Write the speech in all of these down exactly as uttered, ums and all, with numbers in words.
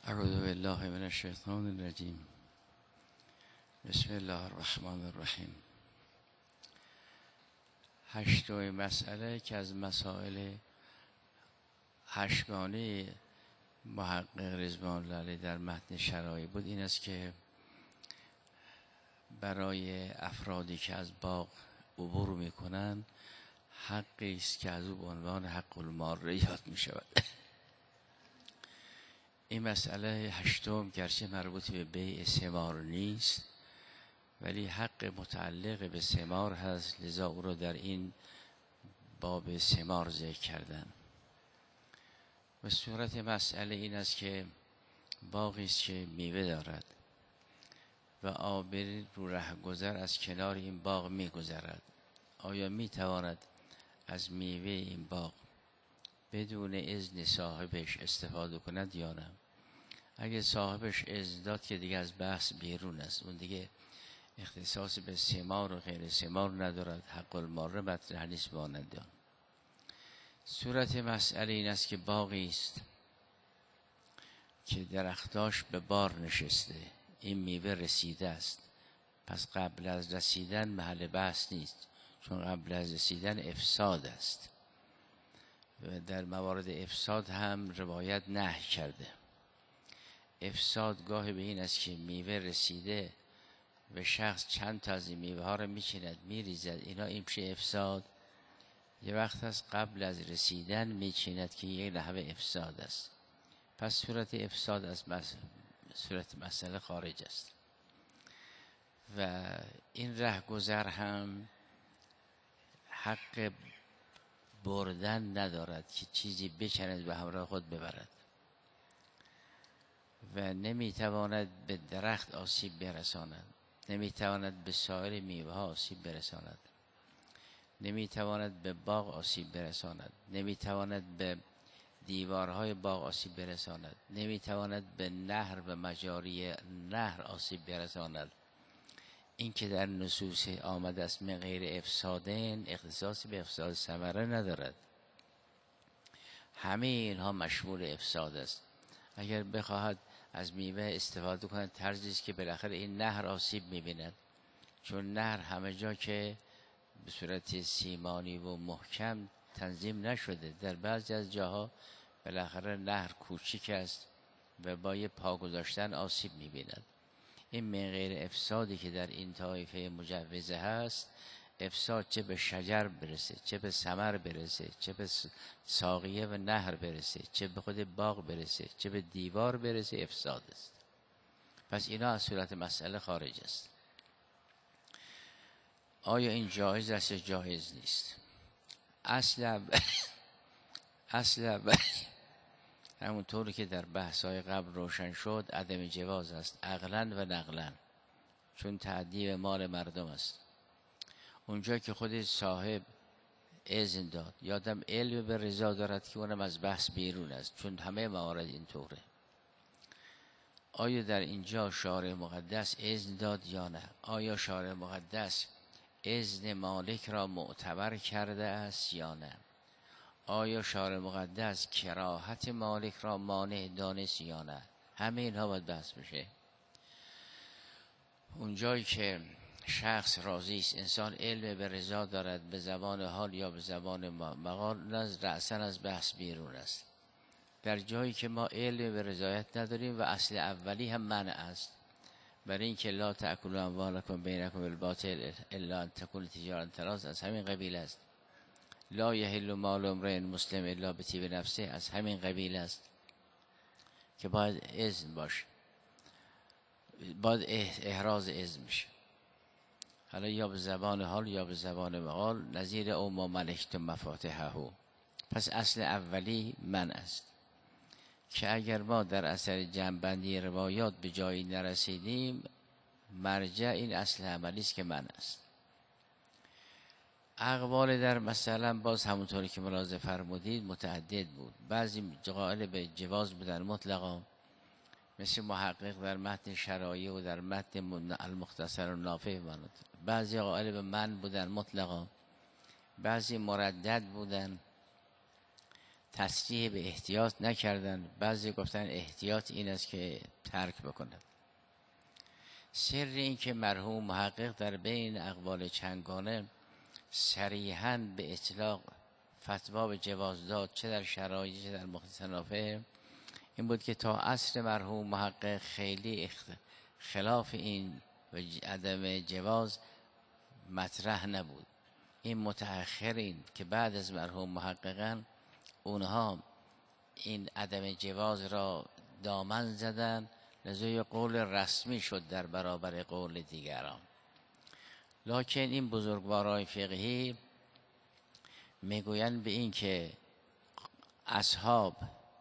اعوذ بالله من الشیطان الرجیم. بسم الله الرحمن الرحیم. هشتمین مسئله که از مسائل هشتگانه محقق رضوان الله علیه در متن شرایع بود این است که برای افرادی که از باغ عبور میکنند حقی است که از او به عنوان حق الماره یاد می شود. این مسئله هشتم گرچه مربوط به بیع ثمار نیست ولی حق متعلق به ثمار هست، لذا او را در این باب ثمار ذکر کردن. و صورت مسئله این است که باغی است که میوه دارد و عابر رو رهگذر از کنار این باغ میگذرد. آیا میتواند از میوه این باغ بدون اذن صاحبش استفاده کند یا نه؟ اگه صاحبش اذن داد که دیگه از بحث بیرون است، اون دیگه اختصاص به ثمار و غیر ثمار ندارد، حق الماره مطرح نیست مانند آن. صورت مسئله این است که باغی است که درختاش به بار نشسته، این میوه رسیده است، پس قبل از رسیدن محل بحث نیست، چون قبل از رسیدن افساد است و در موارد افساد هم روایت نهی کرده. افساد گاهی به این است که میوه رسیده و شخص چند تا از این میوه ها رو میچیند میریزد، اینا این میشه افساد. یه وقت از قبل از رسیدن میچیند که یک نحوه افساد است، پس صورت افساد از مس... صورت مسئله خارج است. و این رهگذر هم حق بردن ندارد که چیزی بچند و همراه خود ببرد و نمیتواند به درخت آسیب برساند، نمیتواند به سایر میوه ها آسیب برساند، نمیتواند به باغ آسیب برساند، نمیتواند به دیوارهای باغ آسیب برساند، نمیتواند به نهر و مجاری نهر آسیب برساند. این که در نصوص آمده است من غیر افسادین اختصاصی به افساد ثمره ندارد، همه اینها مشمول افساد است. اگر بخواهد از میوه استفاده کند طرزی است که بالاخره این نهر آسیب میبیند، چون نهر همه جا که به صورت سیمانی و محکم تنظیم نشده، در بعضی از جاها بالاخره نهر کوچیک است و با یه پا گذاشتن آسیب میبیند. این من غیر افسادی که در این طایفه مجوزه هست، افساد چه به شجر برسه، چه به ثمر برسه، چه به ساقیه و نهر برسه، چه به خود باغ برسه، چه به دیوار برسه، افساد است. پس اینا از صورت مسئله خارج است. آیا این جایز است یا جایز نیست؟ اصل اول اصل اول همونطوری که در بحث‌های قبل روشن شد عدم جواز است، عقلاً و نقلاً، چون تعدی مال مردم است. اونجا که خود صاحب اذن داد، یادم علم به رضا دارد که اونم از بحث بیرون است، چون همه موارد این طوره. آیا در اینجا شارع مقدس اذن داد یا نه؟ آیا شارع مقدس اذن مالک را معتبر کرده است یا نه؟ آیا شارع مقدس کراهت مالک را مانع دانست یا نه؟ همه اینها باید بحث بشه. اونجایی که شخص راضی است، انسان علم به رضا دارد به زبان حال یا به زبان مقال، رأساً از بحث بیرون است. در جایی که ما علم به رضایت نداریم و اصل اولی هم منع است، برای اینکه لا تأکلوا اموالکم بینکم بالباطل الا ان تکون تجارة تراض از همین قبیل است. لا یحل مال امرئ مسلم الا بطیب نفسه از همین قبیل است که باید اذن باشه، باید احراز اذن میشه، حالا یا به زبان حال یا به زبان مقال، نظیر او ما ملکتم مفاتحه. پس اصل اولی من است که اگر ما در اثر جمع‌بندی روایات به جایی نرسیدیم، مرجع این اصل عملی است که من است. اقوال در مثلا باز همونطوری که ملاحظه فرمودید متعدد بود. بعضی قائل به جواز بودن مطلقا، مثل محقق در متن شرایع و در متن المختصر و نافع ماند. بعضی قائل به من بودن مطلقا، بعضی مردد بودن. تصریح به احتیاط نکردن، بعضی گفتن احتیاط این است که ترک بکند. سر این که مرحوم محقق در بین اقوال چندگانه صریحاً به اطلاق فتوا به جواز داد، چه در شرایط چه در مختلفه، این بود که تا عصر مرحوم محقق خیلی خلاف این و عدم جواز مطرح نبود. این متأخرین که بعد از مرحوم محققن، اونها این عدم جواز را دامن زدن، لذا یه قول رسمی شد در برابر قول دیگران. لکن این بزرگوارای فقهی میگویند به این که اصحاب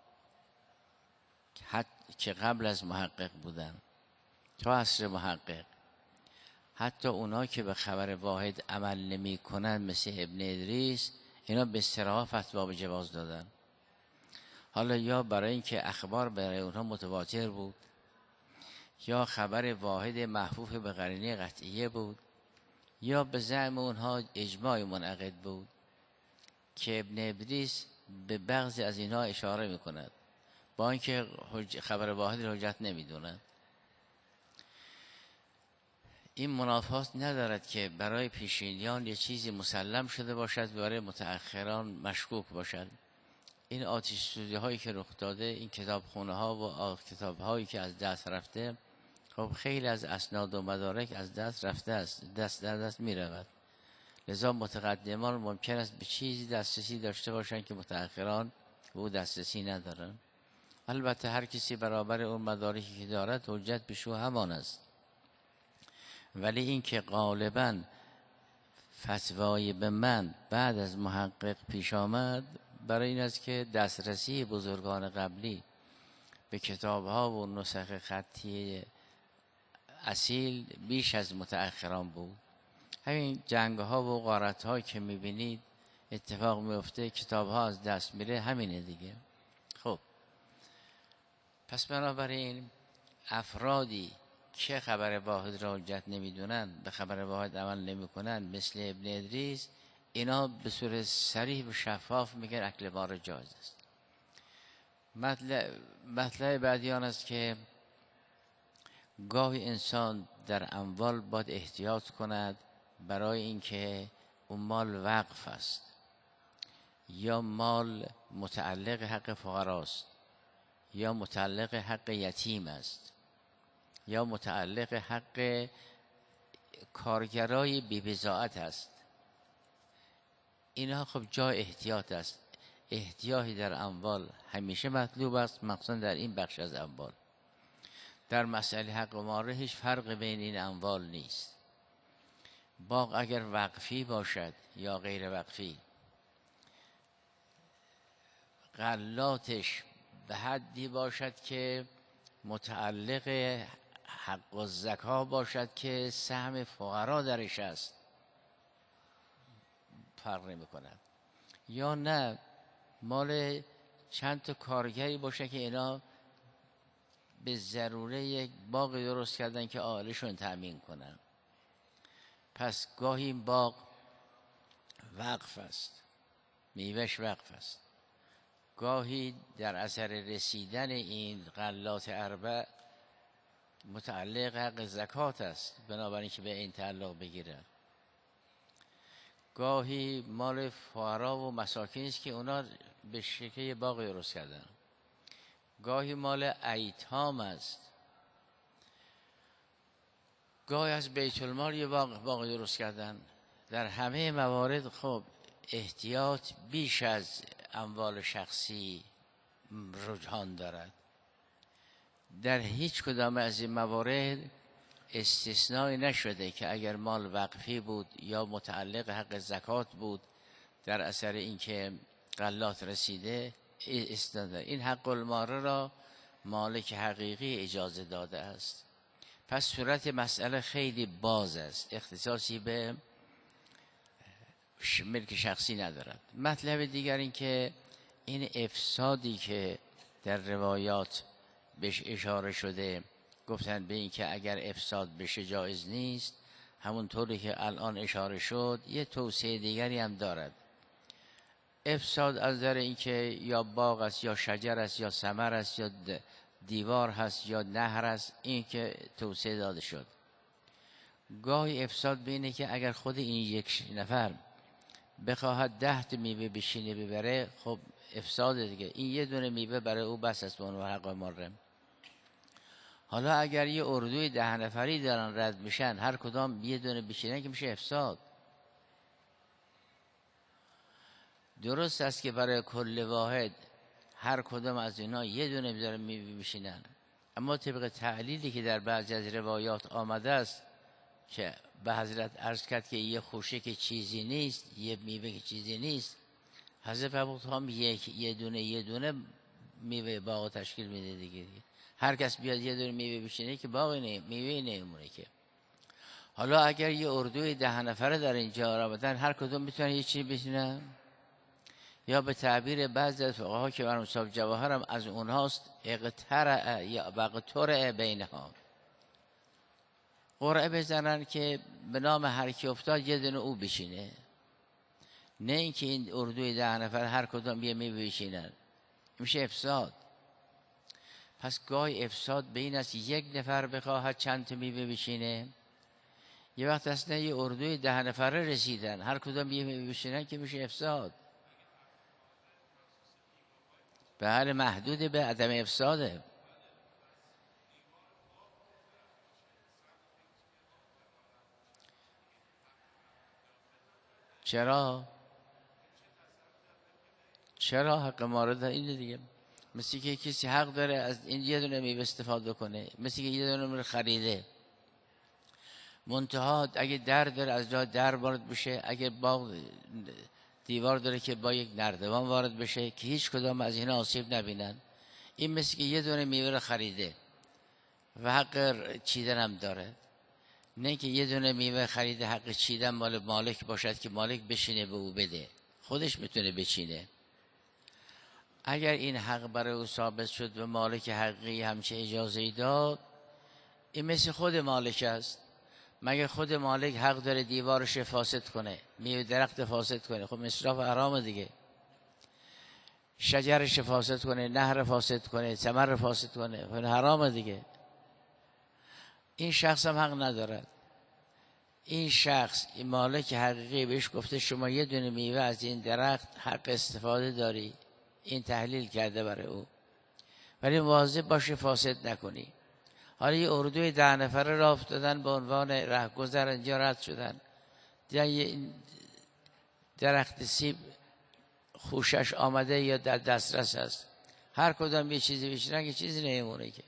که قبل از محقق بودن تا عصر محقق، حتی اونا که به خبر واحد عمل نمی کنن مثل ابن ادریس، اینا به صراحت فتوا به جواز دادن. حالا یا برای اینکه اخبار برای اونها متواتر بود، یا خبر واحد محفوف به قرینه قطعیه بود، یا به زعم اونها اجماع منعقد بود که ابن ادریس به بعضی از اینها اشاره میکند، با اینکه خبر واحد حجت نمیدونند. این منافات ندارد که برای پیشینیان یه چیزی مسلم شده باشد و برای متأخران مشکوک باشد. این آتش سوزی هایی که رخ داده، این کتابخونه ها و کتاب هایی که از دست رفته، خب خیلی از اسناد و مدارک از دست رفته است، دست در دست می رود. لذا متقدمان ممکن است به چیزی دسترسی داشته باشند که متأخران به او دسترسی ندارند. البته هر کسی برابر اون مدارکی که دارد حجت بشو همان است. ولی این که غالباً فتوای به من بعد از محقق پیش آمد، برای این است که دسترسی بزرگان قبلی به کتاب ها و نسخ خطی اصیل بیش از متأخران بود. همین جنگ ها و غارت ها که میبینید اتفاق میفته، کتاب ها از دست میره، همینه دیگه. خب پس بنابراین افرادی که خبر واحد را حجت نمیدونن، به خبر واحد عمل نمیکنن، مثل ابن ادریس، اینا به صورت صریح و شفاف میگن اکل مار جایز است. مطلب, مطلب بعدی آن است که گاهی انسان در اموال باید احتیاط کند، برای اینکه اون مال وقف است، یا مال متعلق حق فقراست، یا متعلق حق یتیم است، یا متعلق حق کارگرای بی بضاعت است. اینها خب جای احتیاط است. احتیاطی در اموال همیشه مطلوب است، مخصوصا در این بخش از اموال. در مسئله حق و ماره هیچ فرق بین این اموال نیست. باغ اگر وقفی باشد یا غیر وقفی، غلاتش به حدی باشد که متعلق حق و زکا باشد که سهم فقرا درش است، فرق نمی کند. یا نه مال چند تا کارگری باشه که اینا به ضروره یک باغ درست کردن که آلشون تأمین کنن، پس گاهی این باغ وقف است، میوهش وقف است، گاهی در اثر رسیدن این غلات اربع متعلق حق زکات است، بنابراین که به این تعلق بگیره. گاهی مال فقرا و مساکین است که اونا به شکل باغ درست کردن. گاهی مال ایتام است. گاهی از بیت المال یه باغ, باغ درست کردن. در همه موارد خب احتیاط بیش از اموال شخصی رجحان دارد. در هیچ کدام از این موارد استثنایی نشده که اگر مال وقفی بود یا متعلق حق زکات بود، در اثر اینکه غلات رسیده استثنا. این حق الماره را مالک حقیقی اجازه داده است. پس صورت مسئله خیلی باز است، اختصاصی به ملک شخصی ندارد. مطلب دیگر این که این افسادی که در روایات بهش اشاره شده، گفتن به این که اگر افساد بشه جایز نیست، همونطوری که الان اشاره شد یه توصیه دیگری هم دارد. افساد از نظر اینکه یا باغ است یا شجر است یا ثمر است یا دیوار هست یا نهر است، این که توسعه داده شد. گاهی افساد بینه که اگر خود این یک نفر بخواهد ده تا میوه بشینه ببره، خب افساد دیگه. این یه دونه میوه برای او بس است به عنوان حق مره. حالا اگر یه اردوی ده نفری دارن رد میشن، هر کدام یه دونه بشینن، که میشه افساد. درست است که برای کل واحد هر کدام از اینا یه دونه بذارن میوه بشینن، اما طبق تعلیلی که در بعضی از روایات آمده است که به حضرت عرض کرد که یه خوشه که چیزی نیست، یه میوه که چیزی نیست، حضرت فرمود هم یک یه دونه یه دونه میوه باغ تشکیل میده دیگه. هر کس بیاد یه دونه میوه بشینه که باغ نه میوه نمیمونه که. حالا اگر یه اردوی ده نفره در اینجا را بدن، هر کدوم میتونن یه چیزی بشینن، یا به تعبیر بعضی از فقها که مرحوم صاحب جواهر هم از اونهاست، اقترع یا بقترع بینها، قرعه بزنن که به نام هر کی افتاد یه دونه او بشینه، نه اینکه این اردوی ده نفر هر کدوم یه میوه بشینن، میشه افساد. پس گاهی افساد به این است یک نفر بخواهد چند تا میوه بشینه، یه وقت اصلا یه اردوی ده نفره رسیدن هر کدوم یه میوه بشینن، که میشه افساد. بله، محدود به عدم افساده. چرا؟ چرا حق مارد اینه دیگه. مثل که کسی حق داره از این یه دونه میوه استفاده کنه، مثل که یه دونه میره خریده، منتها اگه در داره از جا در وارد بشه، اگه باغ دیوار داره که با یک نردبان وارد بشه، که هیچ کدام از اینا آسیب نبینن، این مثل که یه دونه میوه رو خریده و حق چیدن هم داره، نه که یه دونه میوه خریده حق چیدن مال مالک باشد که مالک بشینه به او بده، خودش میتونه بچینه. اگر این حق برای او ثابت شد و مالک حقی همچه اجازه ای داد، این مثل خود مالک است. مگر خود مالک حق داره دیوارش فاسد کنه، میوه درخت فاسد کنه؟ خب مصرف حرام دیگه. شجرش فاسد کنه، نهر فاسد کنه، ثمر فاسد کنه، خب حرام دیگه. این شخص هم حق ندارد. این شخص، این مالک حقیقی بهش گفته شما یه دونه میوه از این درخت حق استفاده داری، این تحلیل کرده برای او، ولی مواظب باشه فاسد نکنی. حالا یه اردوی ده نفره را افتادن به عنوان رهگذر، اینجا رد شدن، دیدن یه درخت سیب خوشش آمده یا در دسترس هست، هر کدام یه چیزی بشینن که چیزی نمیمونه. که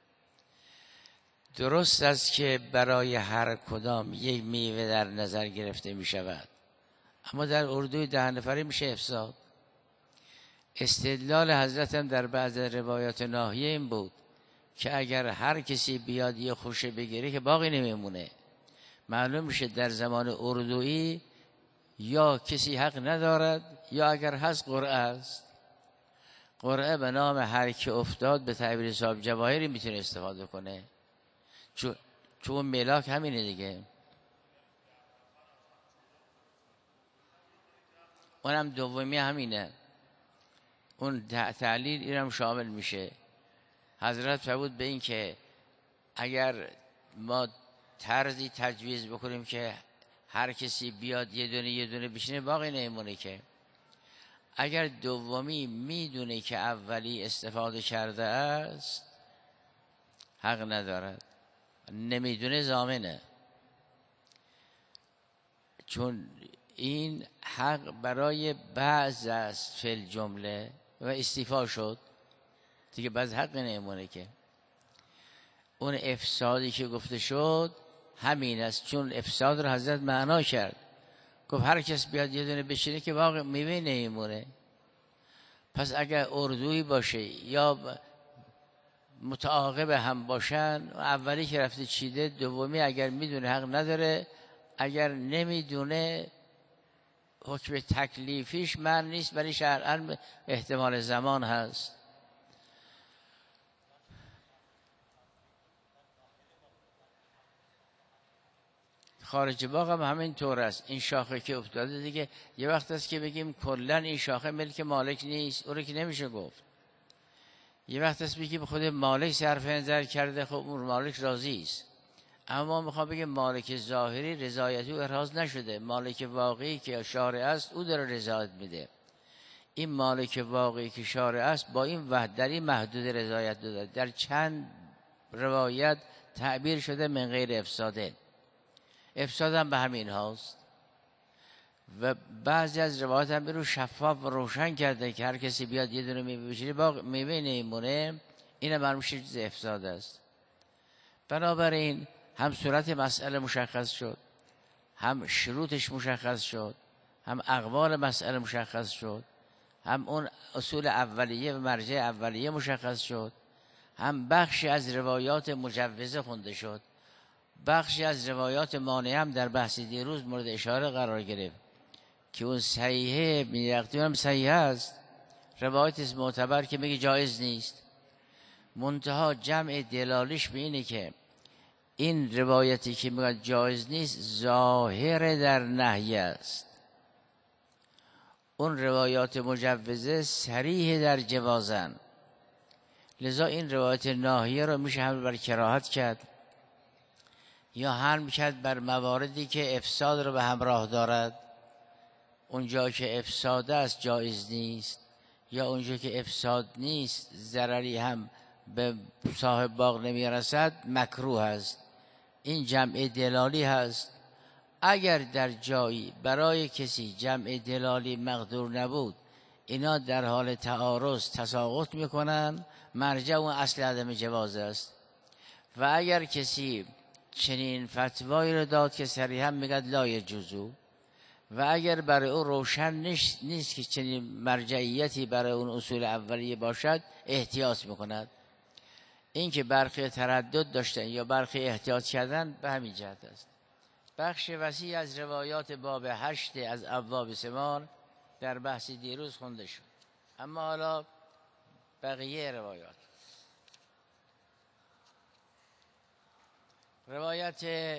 درست است که برای هر کدام یک میوه در نظر گرفته می شود، اما در اردوی ده نفره میشه افساد. استدلال حضرت هم در بعض روایات ناحیه این بود که اگر هر کسی بیاد یه خوشه بگیره که باقی نمیمونه. معلوم میشه در زمان اردویی یا کسی حق ندارد، یا اگر هست قرعه است. قرعه به نام هر کی افتاد به تعبیر صاحب جواهری میتونه استفاده کنه، چون چون ملاک همینه دیگه. اونم دومی همینه، اون تعلیل اینم شامل میشه. حضرت فرمود به این که اگر ما طرزی تجویز بکنیم که هر کسی بیاد یه دونه یه دونه بشینه، باقی نمیمونه. که اگر دومی میدونه که اولی استفاده کرده است، حق ندارد، نمیدونه ضامنه، چون این حق برای بعض است فی الجمله و استیفا شد دیگه، بعض حق نمیمونه. که اون افسادی که گفته شد همین است، چون افساد رو حضرت معنا کرد، گفت هر کس بیاد یه دونه بشینه که واقع میوه نمیمونه. پس اگر اردویی باشه یا متعاقب هم باشن، اولی که رفته چیده، دومی اگر میدونه حق نداره، اگر نمیدونه حکم تکلیفیش من نیست، ولی شرعاً احتمال زمان هست. خارج باغ هم همین طور است. این شاخه که افتاده دیگه یه وقت است که بگیم کلا این شاخه ملک مالک نیست، اون رو که نمیشه گفت. یه وقت است بگیم خود مالک صرف نظر کرده، خب اون مالک راضی است. اما میخوام بگم مالک ظاهری رضایت او احراز نشده، مالک واقعی که شارع است او داره رضایت میده. این مالک واقعی که شارع است با این وحد در این محدود رضایت داده. در چند روایت تعبیر شده من غیر افساده، افساد هم به همین هاست. و بعضی از روایات هم رو شفاف و روشن کرده که هر کسی بیاد یه دونه میوه بچینه باغ میوه نمیمونه، این معلوم میشه چیز افساد است. بنابراین هم صورت مسئله مشخص شد، هم شروطش مشخص شد، هم اقوال مسئله مشخص شد، هم اون اصول اولیه و مرجع اولیه مشخص شد، هم بخشی از روایات مجوزه خونده شد، بخشی از روایات مانعه هم در بحث دیروز مورد اشاره قرار گرفت که اون صحیحه میرقتی هم صحیح است، روایت است معتبر که میگه جایز نیست. منتها جمع دلالیش به اینه که این روایتی که میگه جایز نیست ظاهر در نهی است، اون روایات مجوزه صریح در جوازن. لذا این روایت ناهیه رو میشه حمل بر کراهت کرد یا حمل کرد بر مواردی که افساد رو به همراه دارد. اونجا که افساد است جایز نیست، یا اونجا که افساد نیست ضرری هم به صاحب باغ نمیرسد مکروه است. این جمع دلالی هست. اگر در جایی برای کسی جمع دلالی مقدور نبود، اینا در حال تعارض تساقط میکنن، مرجع اون اصل عدم جواز است. و اگر کسی چنین فتوایی رو داد که صریحا میگه لا یجوزو، و اگر برای او روشن نیست, نیست که چنین مرجعیتی برای اون اصول اولیه باشد، احتیاط میکند. این که برخی تردد داشتن یا برخی احتیاط کردن به همین جهت است. بخش وسیع از روایات باب هشت از ابواب ثمار در بحث دیروز خونده شد. اما حالا بقیه روایات. روایت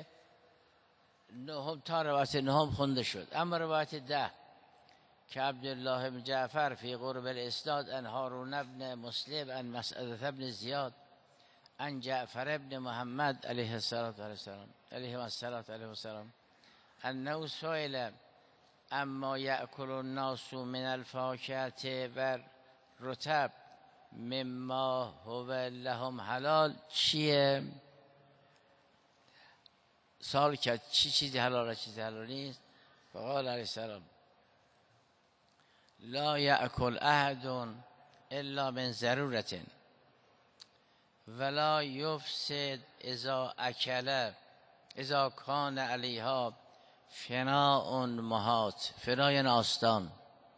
نهم تا روایت نهم خونده شد. اما روایت ده که عبدالله بن جعفر فی قرب الاسناد ان هارون بن مسلم ان مسعده بن زیاد ان جعفر بن محمد علیه الصلاة والسلام علیه السلام انه سئل اما یأکل الناس من الفاکهة و رطب مما هو لهم حلال. چیه؟ سوال کرد چی چیزی حلاله چیزی حلال نیست. فقال علیه السلام لا یأکل احد الا من ضرورة ولا یفسد اذا اکل اذا کان علیها فناء محاط. فنا یعنی آستان.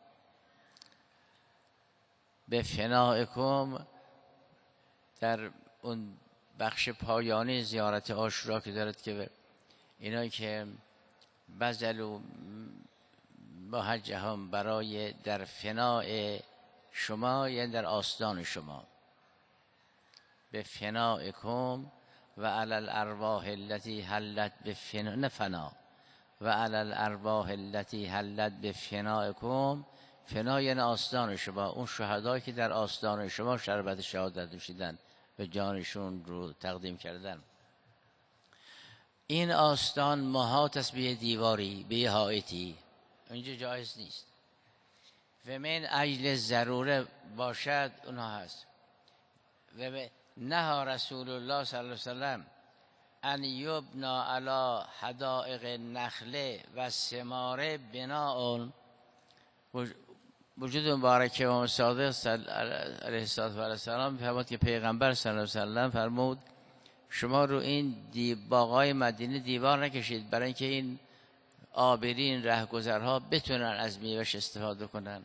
به فنائکم در اون بخش پایانی زیارت عاشورا که دارد که اینا که بذلوا محجهم برای در فناء شما یعنی در آستان شما. به فنائکم و علی الارواح التي حلت بفنا نه فنا و علی الارواح التي حلت بفنائکم. فنا یعنی آستان شما، اون شهدایی که در آستان شما شربت شهادت نوشیدن به جانشون رو تقدیم کردن. این آستان محاط است به دیواری، به حائطی، اینجا جایز نیست. و من اجل ضروره باشد اونها هست. و نهى رسول الله صلی الله علیه وسلم ان یبنا علی حدائق النخل و ثمار بناء. وجود مبارک امام صادق علیه السلام فرمود که پیغمبر صلی الله علیه وسلم فرمود شما رو این دی باغای مدینه دیوار نکشید برای اینکه این عابرین رهگذرها بتونن از میوه‌اش استفاده کنن.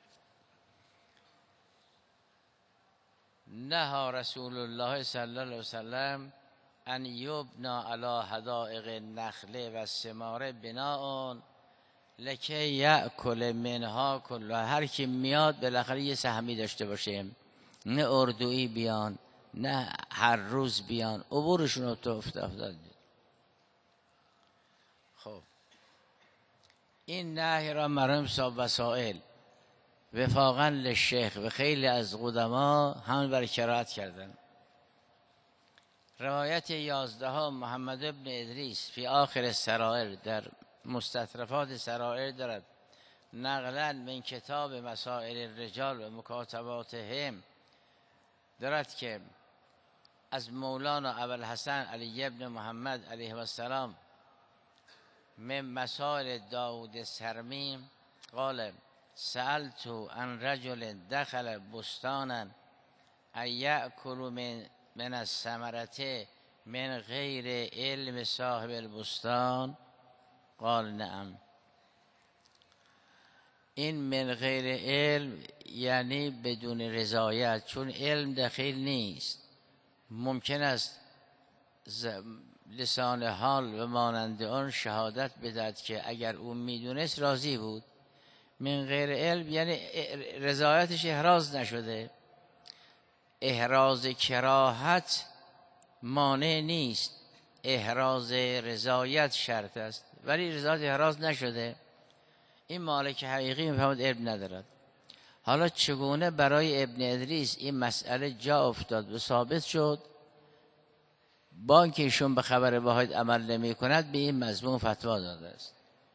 نهى رسول الله صلی الله علیه وسلم ان یبنا علی حدائق النخل و ثمار بناء لکه یأکل منها کل. هر کی میاد بالاخره یه سهمی داشته باشه، نه اردویی بیان نه هر روز بیان، عبورشون رو تو افتاد. خب این نهی را مرحوم صاحب وسائل وفاقا للشیخ و خیلی از قدما هم بر کرات کردن. روایت یازدهم محمد ابن ادریس فی آخر سرائر در مستطرفات سرائر دارد نقلا من کتاب مسائل الرجال و مکاتباتهم دارد که از مولانا ابوالحسن علی ابن محمد علیه السلام من مسائل داود سرمیم قال سألت عن رجل دخل بستانا ان یأکل من من الثمرة من غیر علم صاحب البستان قال نعم. این من غیر علم یعنی بدون رضایت، چون علم دخیل نیست. ممکن است لسان حال و مانند آن شهادت بدهد که اگر اون میدونست راضی بود. من غیر علم یعنی رضایتش احراز نشده. احراز کراهت مانع نیست، احراز رضایت شرط است، ولی رضایت احراز نشده. این مالک حقیقی میفهمد علم ندارد. حالا چگونه برای ابن ادریس این مسئله جا افتاد و ثابت شد؟ با اینکه ایشون به خبر واحد عمل نمی کند به این مضمون فتوا داده است.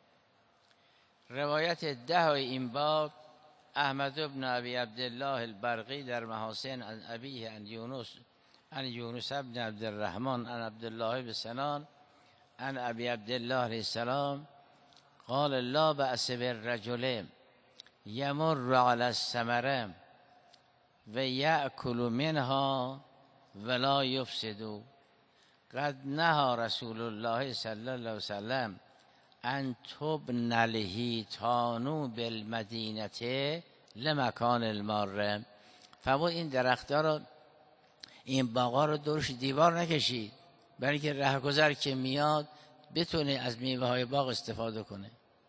روایت ده این باب احمد ابن ابی عبدالله البرقی در محاسن عن ابیه عن یونس عن یونس ابن عبد الرحمن عن عبدالله بن سنان عن ابی عبدالله علیه السلام قال لا بأس بالرجل یمر علی الثمره و یأکل منها ولا یفسد قد نهى رسول الله صلی الله علیه وسلم ان تبن الحیطان بالمدینه لمکان الماره. فرمود این درخت‌ها رو، این باغ‌ها رو دورش دیوار نکشید، برای که رهگذر که میاد بتونه از میوه‌های باغ استفاده کنه.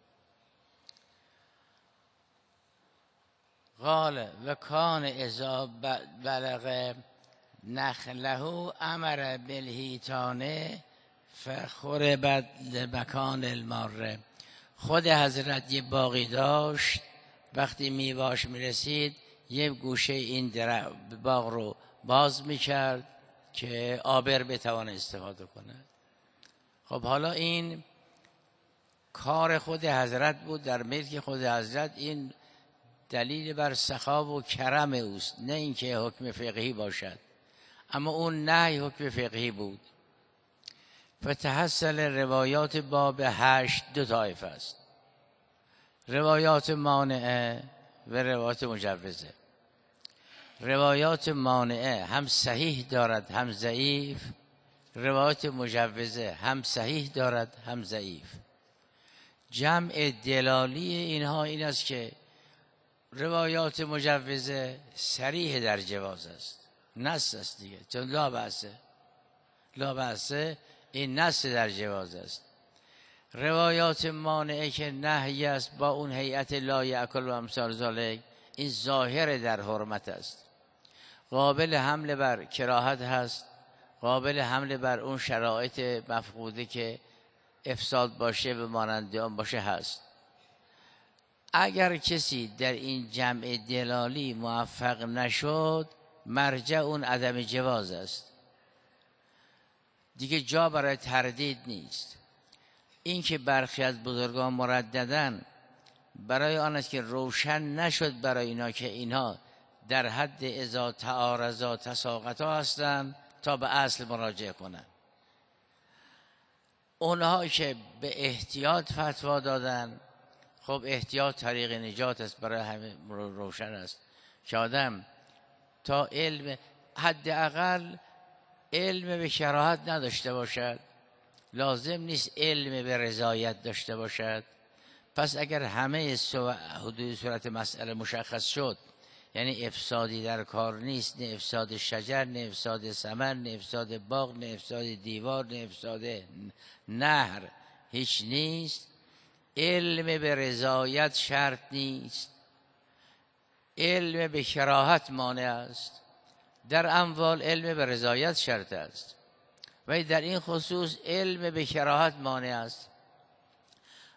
قال و کان اذا بلغ نخله امر بالحیطان فخربت لمکان الماره. خود حضرت یه باغی داشت، وقتی میواش میرسید یه گوشه این باغ رو باز میکرد که آبر بتوانه استفاده کنه. خب حالا این کار خود حضرت بود، در ملک خود حضرت. این دلیل بر سخا و کرم اوست، نه اینکه حکم فقهی باشد. اما اون نهی حکم فقهی بود. فتحصل روایات باب هشت دو طایفه است: روایات مانعه و روایات مجوزه. روایات مانعه هم صحیح دارد هم ضعیف، روایات مجوزه هم صحیح دارد هم ضعیف. جمع دلالی اینها این است که روایات مجوزه صریح در جواز است، نص است دیگه، چون لا بأسه لا بأسه این نص در جواز است. روایات مانعه که نهی است با اون هیئت لا یأکل و امثال ذالک، این ظاهر در حرمت است، قابل حمل بر کراهت هست، قابل حمل بر اون شرایط مفقوده که افساد باشه و مانند آن باشه هست. اگر کسی در این جمع دلالی موفق نشد، مرجع اون عدم جواز است، دیگه جا برای تردید نیست. این که برخی از بزرگان مرددن برای آن است که روشن نشد برای اینا که اینها در حد اذا تعارضا تساقطا هستند تا به اصل مراجعه کنند. اونها که به احتیاط فتوا دادن، خب احتیاط طریق نجات است، برای همه روشن است که آدم تا علم حداقل علم به کراهت نداشته باشد، لازم نیست علم به رضایت داشته باشد. پس اگر همه حدود صورت مسئله مشخص شد، یعنی افسادی در کار نیست، نه افساد شجر، نه افساد ثمر، نه افساد باغ، نه افساد دیوار، نه افساد نهر، هیچ نیست، علم به رضایت شرط نیست، علم به کراهت مانع است. در اموال علم به رضایت شرط است، ولی در این خصوص علم به کراهت مانع است.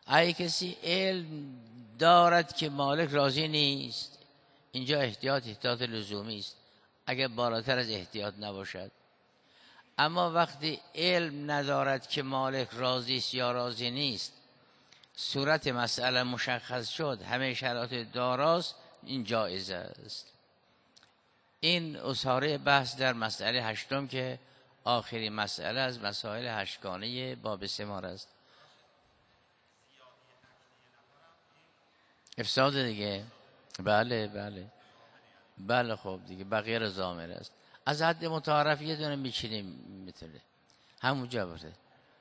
اگه کسی علم دارد که مالک راضی نیست، اینجا احتیاط احتیاط لزومی است اگر بالاتر از احتیاط نباشد. اما وقتی علم ندارد که مالک راضی است یا راضی نیست، صورت مسئله مشخص شد، همه شرایط داراست، این جایز است. این اصاره بحث در مسئله هشتم که آخرین مسئله از مسائل هشتگانه باب ثمار است. افساد دیگه، بله بله بله، خب دیگه بقیه رو ضامن است. از حد متعارف یه دونه میچینیم میتونه همونجا باشه.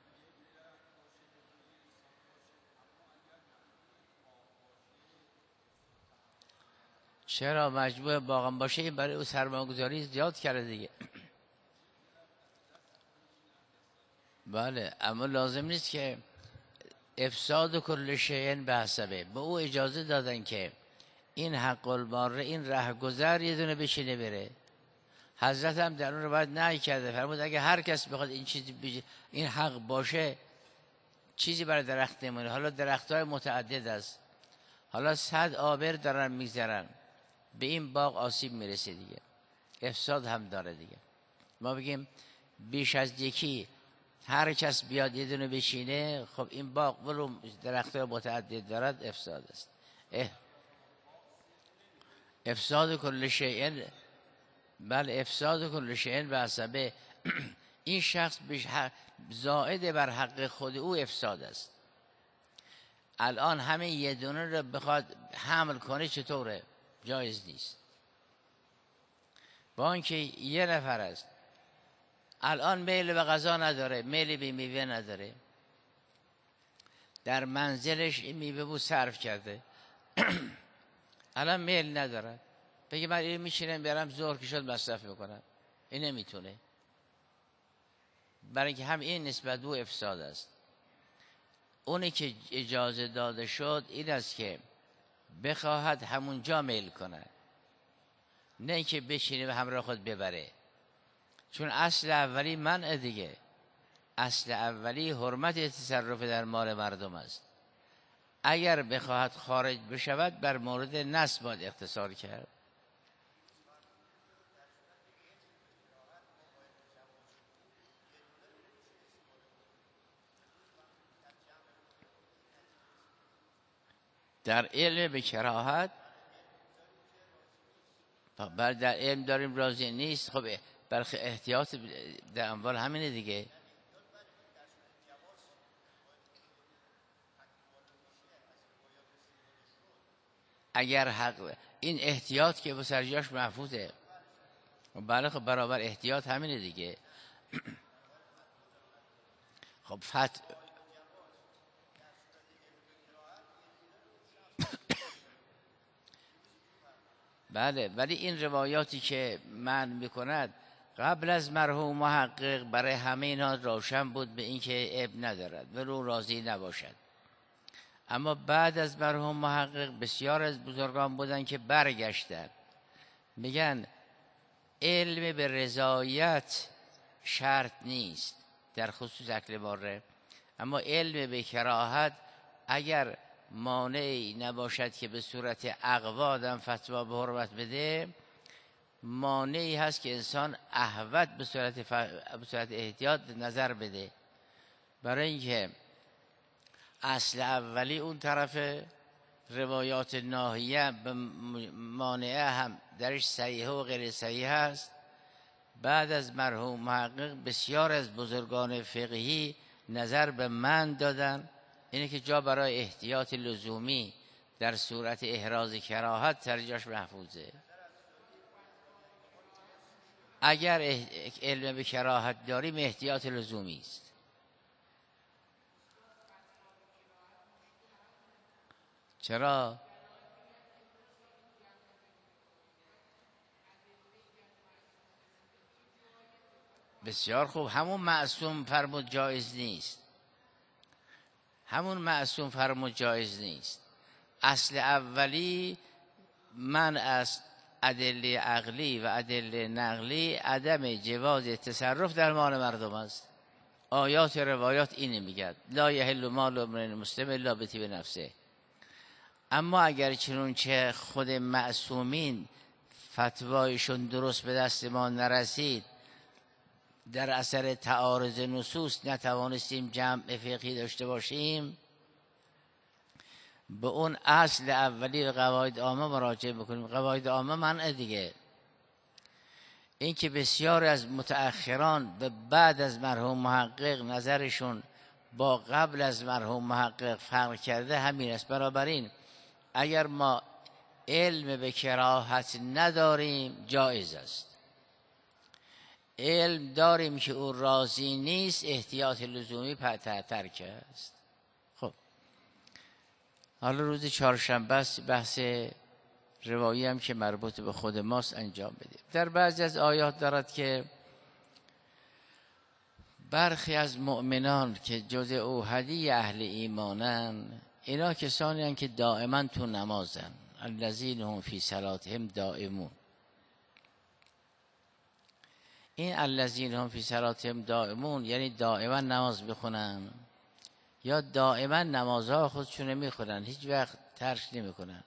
چرا مجموع باغم باشه؟ این برای او سرمایه‌گذاری زیاد کرده دیگه. بله، اما لازم نیست که افساد کل شیء به حسبه. به او اجازه دادن که این حق الماره، این رهگذر یه دونه بشینه بره. حضرت هم در اون رو باید نهی کرده، فرمود اگه هر کس بخواد این چیزی بجه، این حق باشه، چیزی برای درخت نمونه. حالا درخت های متعدد است، حالا صد آبر دارن میگذرن، به این باغ آسیب میرسه دیگه، افساد هم داره دیگه. ما بگیم بیش از یکی هر کس بیاد یه دونه بشینه، خب این باغ ولو درخت های متعدد دارد، افساد است. اه. افساد کل شیء، بله افساد کل شیء به حسبه. این شخص زائد بر حق خود او افساد است. الان همه یه دونه رو بخواد حمل کنه چطوره؟ جایز نیست. با اینکه یه نفر است الان میل به غذا نداره، میل به میوه نداره، در منزلش این میوه بود صرف کرده الان میل نداره، بگه من این میشینم برم ظهر که شد مصرف میکنم، این نمیتونه، برای اینکه هم این نسبت به افساد است. اونی که اجازه داده شد این است که بخواهد همونجا میل کنه، نه اینکه بشینه و همراه خود ببره، چون اصل اولی منع دیگه. اصل اولی حرمت تصرف در مال مردم است. اگر بخواهد خارج بشود بر مورد نصب باید اقتصار کرد. در علم به کراهت، بعد در علم داریم راضی نیست، خب برخی احتیاط در اموال همینه دیگه. اگر حق این احتیاط که به سرجاش محفوظه، بله خب برابر احتیاط همینه دیگه. خب فت بله، ولی این روایاتی که من میکند قبل از مرحوم محقق برای همه اینا روشن بود به اینکه عیب ندارد ولو راضی نباشد. اما بعد از مرحوم محقق بسیار از بزرگان بودن که برگشتن میگن علم به رضایت شرط نیست در خصوص اکل ماره، اما علم به کراهت اگر مانعی نباشد که به صورت اقوا آدم فتوا به حرمت بده، مانعی هست که انسان احوط به صورت, ف... به صورت احتیاط نظر بده. برای اینکه اصل اولی اون طرف روایات ناهیه به مانعه هم درش صحیح و غیر صحیح هست. بعد از مرحوم محقق بسیار از بزرگان فقهی نظر به من دادن اینه که جا برای احتیاط لزومی در صورت احراز کراهت ترجاش محفوظه. اگر علم به کراهت داریم احتیاط لزومی است. چرا؟ بسیار خوب، همون معصوم فرمود جایز نیست، همون معصوم فرمود جایز نیست. اصل اولی من از ادله عقلی و ادله نقلی عدم جواز تصرف در مال مردم است. آیات روایات اینه میگه لا یحل مال امرئ مسلم الا بطیب نفسه. اما اگر چنانچه خود معصومین فتوایشون درست به دست ما نرسید، در اثر تعارض نصوص نتوانستیم جمع فقهی داشته باشیم، به اون اصل اولی و قواعد عامه مراجعه بکنیم. قواعد عامه منع دیگه. این که بسیار از متأخران به بعد از مرحوم محقق نظرشون با قبل از مرحوم محقق فرق کرده همین است. بنابراین اگر ما علم به کراهت نداریم جایز است. علم داریم که او راضی نیست، احتیاط لزومی ترک است. خب حالا روز چهارشنبه است، بحث روایی هم که مربوط به خود ماست انجام بدیم. در بعضی از آیات دارد که برخی از مؤمنان که جز اوحدی اهل ایمانن، اینا کسانی هستند که دائما تو نمازن. الذین هم فی صلاتهم دائمون. این الذین هم فی صلاتهم دائمون یعنی دائما نماز بخونن یا دائما نمازها خودشون میخونن، هیچ وقت ترک نمیکنن.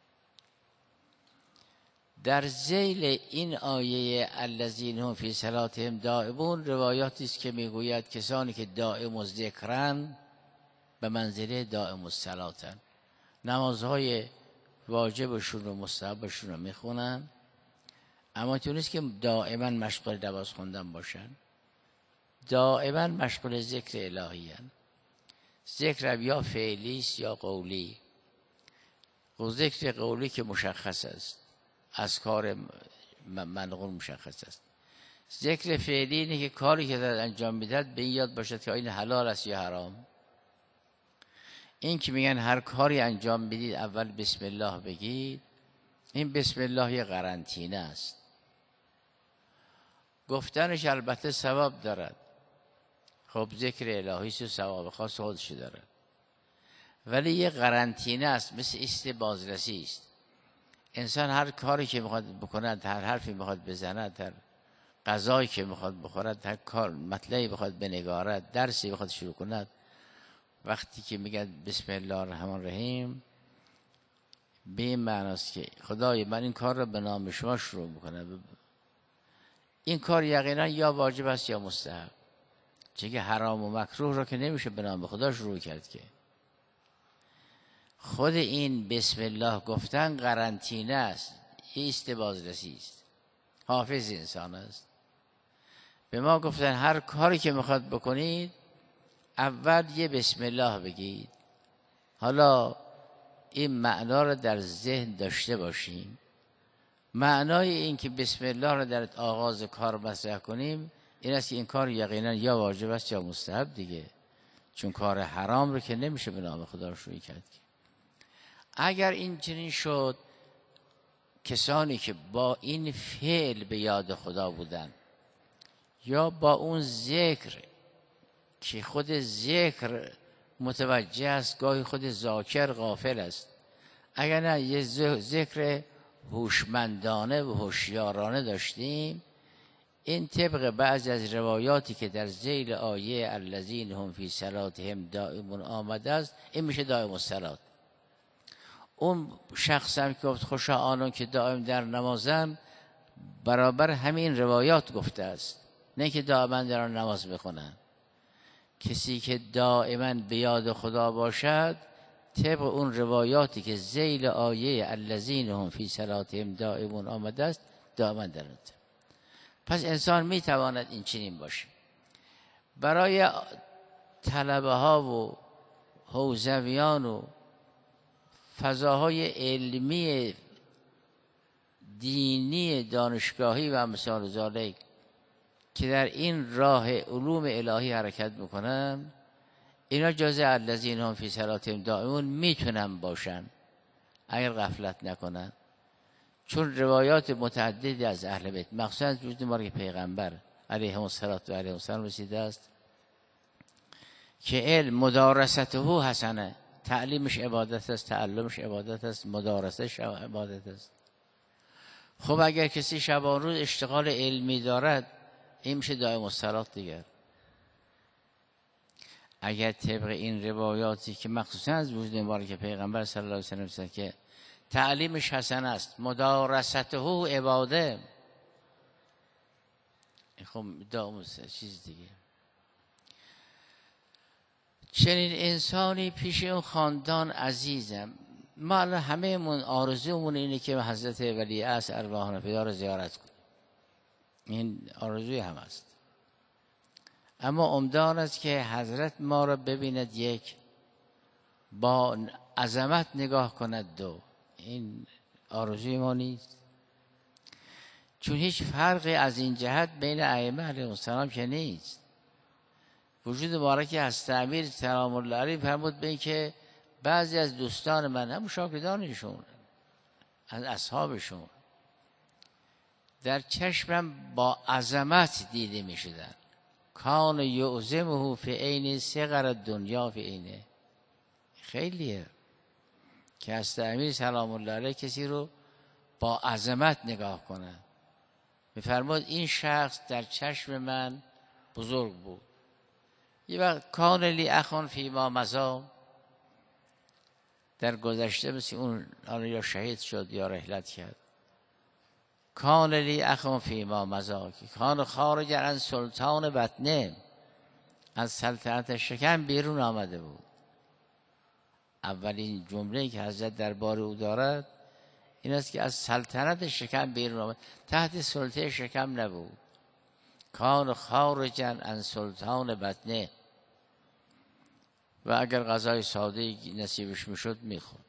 در ذیل این آیه الذین هم فی صلاتهم دائمون روایاتی است که میگوید کسانی که دائم الذکرن به منزله دائم الصلاتن، نمازهای واجبشون و مستحبشون رو میخونن، اما تو نیست که دائما مشغول نماز خوندن باشن، دائما مشغول ذکر الهی هن. ذکر یا فعلی است یا قولی. و ذکر قولی که مشخص است، از کار منقول مشخص است. ذکر فعلی اینه که کاری که دارد انجام میدهد به این یاد باشد که این حلال است یا حرام. این که میگن هر کاری انجام بدید اول بسم الله بگید، این بسم الله یه قرنطینه است. گفتنش البته ثواب دارد، خب ذکر الهی است و ثواب خاص خودش دارد، ولی یه قرنطینه است، مثل ایست بازرسی است. انسان هر کاری که میخواد بکند، هر حرفی میخواد بزند، هر غذایی که میخواد بخورد، هر کار مطلبی بخواد بنگارد، درسی بخواد شروع کند، وقتی که میگه بسم الله الرحمن الرحیم، به این معناست که خدای من این کار را به نام شما شروع میکنم. این کار یقینا یا واجب است یا مستحب، چون که حرام و مکروه را که نمیشه به نام خدا شروع کرد. که خود این بسم الله گفتن قرنطینه است، ایست بازرسی است، حافظ انسان است. به ما گفتن هر کاری که میخواد بکنید اول یه بسم الله بگید. حالا این معنا رو در ذهن داشته باشیم. معنای این که بسم الله رو در آغاز کار مطرح کنیم این است که این کار یقینا یا واجب است یا مستحب دیگه، چون کار حرام رو که نمیشه به نام خدا شروع کرد. اگر این چنین شد، کسانی که با این فعل به یاد خدا بودن یا با اون ذکر که خود ذکر متوجه است، گاهی خود ذاکر غافل است، اگر نه یه ذکر هوشمندانه و هوشیارانه داشتیم، این طبق بعض از روایاتی که در ذیل آیه الذین هم فی صلاتهم دائمون آمده است، این میشه دائم الصلات. اون شخص هم که گفت خوشا آنان که دائم در نمازن، برابر همین روایات گفته است، نه که دائما در نماز بخونن. کسی که دائما به یاد خدا باشد، طبق اون روایاتی که ذیل آیه الذین هم فی صلاتهم دائمون آمده است، دائما در اون. پس انسان میتواند این چنین باشه. برای طلبه ها و حوزویان و فضاهای علمی دینی دانشگاهی و امثال ذالک که در این راه علوم الهی حرکت میکنن، اینا جزء الذین هم فی صلاتهم دائمون میتونن باشن اگر غفلت نکنن، چون روایات متعددی از اهل بیت مخصوصا از وجود ما که پیغمبر علیه السلام و علیه السلام رسیده است که علم مدارسته حسنه، تعلیمش عبادت است، تعلمش عبادت است، مدارسش عبادت است. خب اگر کسی شبان روز اشتغال علمی دارد، این میشه دائم الصلات دیگر. اگر طبق این روایاتی که مخصوصا از وجود مبارک پیغمبر صلی الله علیه و سلم که تعلیمش حسن است، مدارسته عباده، خب دام چیز دیگه. چنین انسانی پیش اون خاندان عزیزم. ما الان همه من آرزومون اینه که حضرت ولی عصر ارواحنا فدا رو زیارت کنیم، این آرزوی هم است. اما امدان است که حضرت ما را ببیند، یک با عظمت نگاه کند، دو این آرزوی ما نیست. چون هیچ فرقی از این جهت بین ائمه علیهم السلام که نیست. وجود مبارک هست امیر سلام الله علیه فرمود به این که بعضی از دوستان من، هم شاگردانشون، از اصحابشون، در چشمم با عظمت دیده می شدن. کان یعظمه فی عین صغر دنیا فی عینه. خیلیه که هست امیر سلام الله علیه کسی رو با عظمت نگاه کنه. می‌فرماد این شخص در چشم من بزرگ بود. یه وقت کان لی اخون فی ما مضی، در گذشته مثل اون آن یا شهید شد یا رحلت کرد. کان لی اخون فی ما مضی، کان خارج عن سلطان بطنه، از سلطنت شکم بیرون آمده بود. اولین جمله‌ای که حضرت دربار او دارد این است که از سلطنت شکم بیرون آمد، تحت سلطه شکم نبود. کان خارج عن سلطان بطنه، و اگر غذای ساده نصیبش میشد میخورد.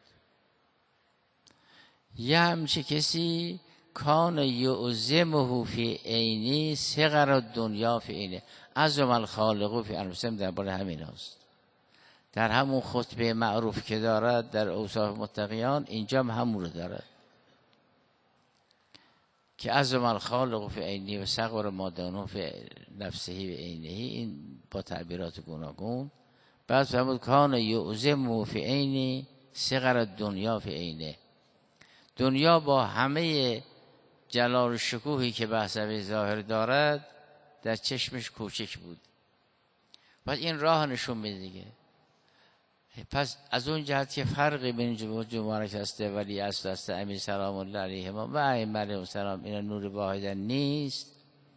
یه همچه کسی کان یعظمه فی عینی صغر دنیا فی عینه، عظم الخالق فی انفسهم، درباره همین است. در همون خطبه معروف که دارد در اوصاف متقیان، اینجا هم همون رو دارد که عظم الخالق فی عینی و صغر ما دونه فی نفسه و عینه، این با تعبیرات گوناگون. بعد فرمود کان یعظمه فی عینی صغر دنیا فی عینه، دنیا با همه جلال و شکوهی که بحث ظاهر دارد در چشمش کوچک بود. پس این راه نشون میده دیگه. پس از اون جهت که فرقی بین وجود مبارک است ولی اصل است امیر سلام الله علیه و ائمه علیهم السلام اینا نور واحدن نیست.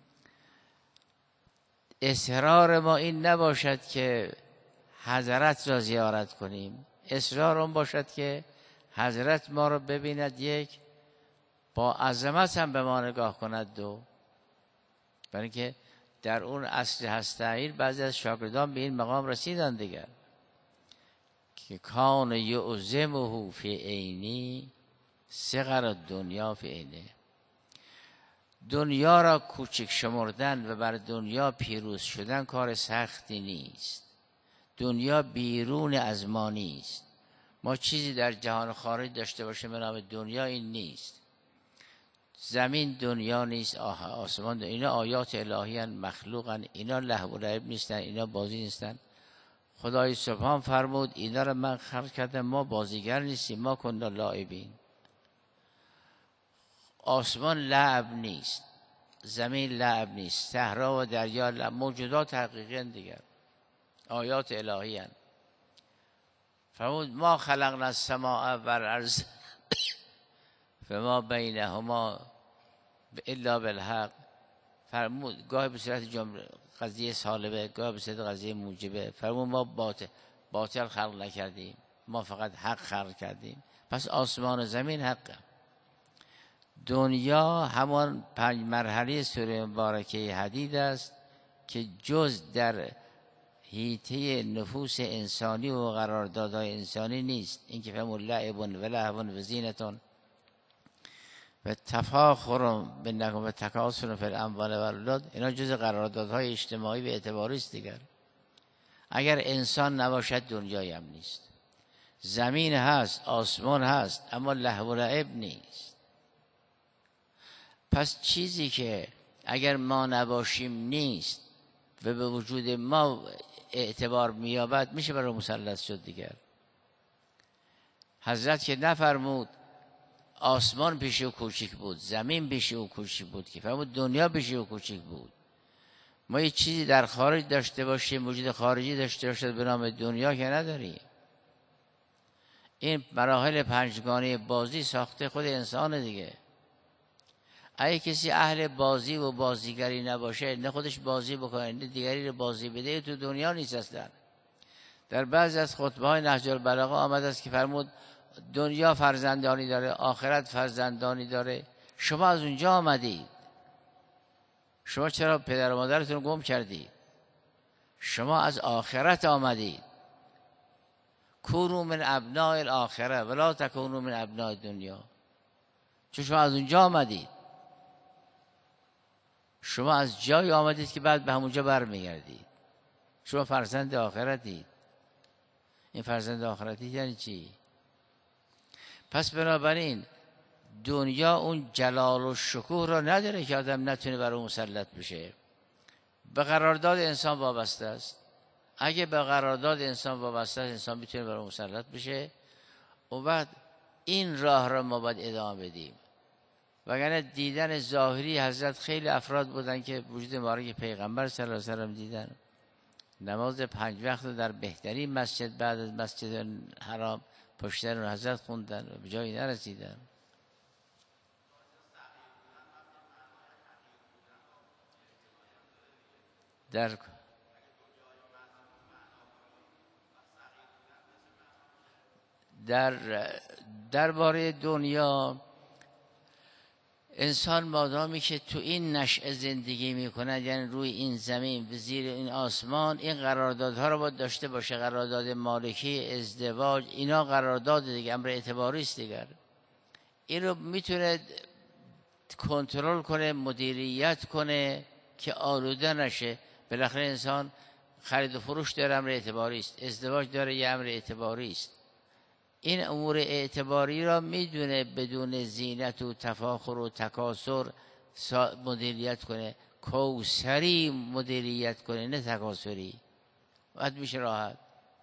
اصرار ما این نباشد که حضرت را زیارت کنیم، اصرار اون باشد که حضرت ما را ببیند، یک با عظمت هم به ما نگاه کند، دو برای اینکه در اون اصل هسته‌ای بعضی از شاگردان به این مقام رسیدن دیگر که کان یعظمه فی عینی صغر دنیا فی عینه. دنیا را کوچک شمردن و بر دنیا پیروز شدن کار سختی نیست. دنیا بیرون از ما نیست. ما چیزی در جهان خارج داشته باشیم به نام دنیا، این نیست. زمین دنیا نیست، آسمان دنیا. اینا آیات الهی هستند، مخلوقن، اینا لهو و لعب نیستن، اینا بازی نیستن. خدای سبحان فرمود اینا را من خلق کردم، ما بازیگر نیستیم، ما کنا لاعبین. آسمان لعب نیست، زمین لعب نیست، صحرا و دریا لعب. موجودات حقیقی هستند دیگر، آیات الهی هستند. فرمود ما خلقنا السماء والارض فما بینهما الا بالحق. فرمود گاهی به صورت جمله قضیه سالبه، گاهی به صورت قضیه موجبه. فرمود ما باطل باطل خلق نکردیم، ما فقط حق خلق کردیم. پس آسمان و زمین حقه. دنیا همان پنج مرحله سوره مبارکه حدید است که جز در حیطه نفوس انسانی و قراردادهای انسانی نیست. این که فرمود لعب و لهو و زینتون و تفاخر بینکم و تکاثر فی الاموال و الاولاد، اینا جز قراردادهای اجتماعی و اعتباری است دیگر. اگر انسان نباشد دنیایی هم نیست. زمین هست، آسمان هست، اما لهو و لعب نیست. پس چیزی که اگر ما نباشیم نیست و به وجود ما اعتبار میابد، میشه برای مسلط شد دیگر. حضرت که نفرمود آسمان پیش او کوچک بود، زمین پیش او کوچک بود، که فرمود دنیا پیش او کوچک بود. ما یه چیزی در خارج داشته باشیم، وجود خارجی داشته باشد به نام دنیا که نداریم. این مراحل پنجگانه بازی ساخته خود انسان دیگه. اگه کسی اهل بازی و بازیگری نباشه، نه خودش بازی بکنه نه دیگری رو بازی بده، تو دنیا نیست اصلا. در بعضی از خطبه های نهج البلاغه آمده است که فرمود دنیا فرزندانی داره، آخرت فرزندانی داره. شما از اونجا آمدید. شما چرا پدر و مادرتون گم کردید؟ شما از آخرت آمدید. کونوا من ابناء الاخره ولا تکونوا من ابناء الدنیا. چون شما از اونجا آمدید. شما از جایی آمدید که بعد به همونجا برمیگردید. شما فرزند آخرتید. این فرزند آخرتی یعنی چی؟ پس بنابراین دنیا اون جلال و شکوه را نداره که آدم نتونه بر اون مسلط بشه. به قرارداد انسان وابسته است. اگه به قرارداد انسان وابسته است، انسان میتونه بر اون مسلط بشه. و بعد این راه را ما باید ادامه بدیم. وگرنه دیدن ظاهری حضرت خیلی افراد بودن که وجود مبارک پیغمبر صلی الله علیه و سلم دیدن. نماز پنج وقت در بهترین مسجد بعد از مسجد حرام پشت سر حضرت خوندن و به جایی نرسیدن. در در درباره دنیا انسان مادامی که تو این نشأه زندگی میکنه، یعنی روی این زمین و زیر این آسمان، این قراردادها رو باید داشته باشه. قرارداد مالکی، ازدواج، اینا قرارداد دیگه، امر اعتباری است دیگر. این رو میتونه کنترل کنه، مدیریت کنه که آلوده نشه. بالاخره انسان خرید و فروش داره، امر اعتباری است. ازدواج داره، یه امر اعتباری است. این امور اعتباری را میدونه بدون زینت و تفاخر و تکاسر مدیریت کنه. کوثری مدیریت کنه، نه تکاسری. باید میشه راحت.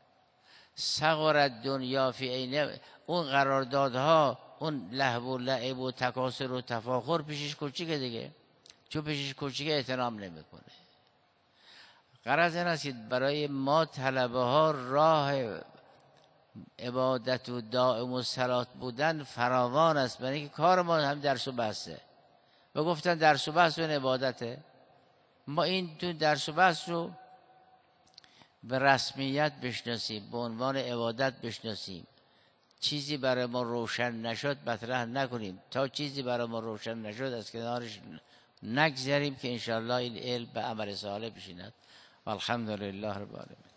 صغرت دنیا فی عین اون قراردادها، اون لهو و لعب و تکاسر و تفاخر پیشش کوچیکه دیگه. چون پیشش کوچیکه احترام نمیکنه. غرض این است که برای ما طلبه ها راه عبادت و دائم و صلات بودن فراوان است. برای اینکه کار ما هم درس و بحثه و گفتن درس و بحث و عبادته. ما این تو درس و بحث رو به رسمیت بشناسیم، به عنوان عبادت بشناسیم. چیزی برای ما روشن نشد مطرح نکنیم. تا چیزی برای ما روشن نشد از کنارش نگذریم که انشاءالله این علم به عمل صالح بشیند. والحمدلله رب العالمین.